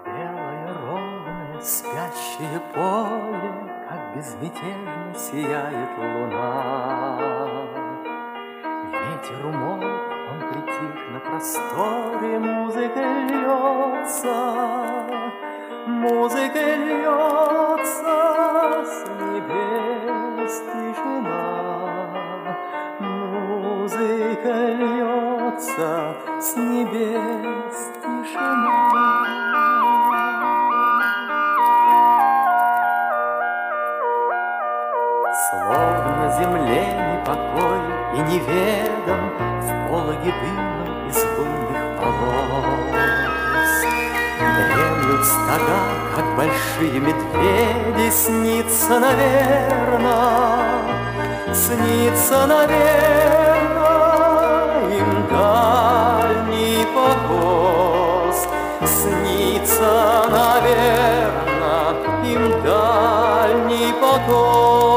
Белое, ровное, спящее поле, как безмятежно сияет луна. Ветер умолк, он притих на просторе, музыка льется с небес тишина. Музыка льется с небес тишина. Словно земле непокой и неведом в пологе дыма из лунных полос. Дремлют стога, как большие медведи, снится, наверно, им дальний покос. Снится, наверно, им дальний покос.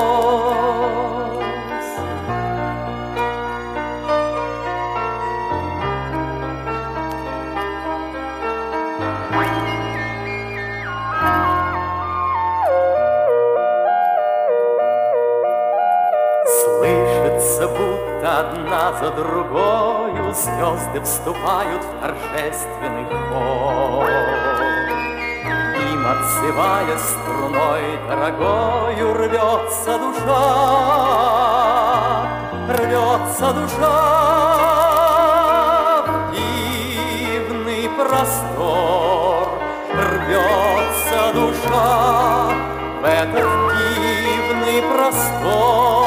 Слышится, будто одна за другою звезды вступают в торжественный хор. Им, отзывая струной дорогою, рвется душа в дивный простор. Рвется душа в этот дивный простор.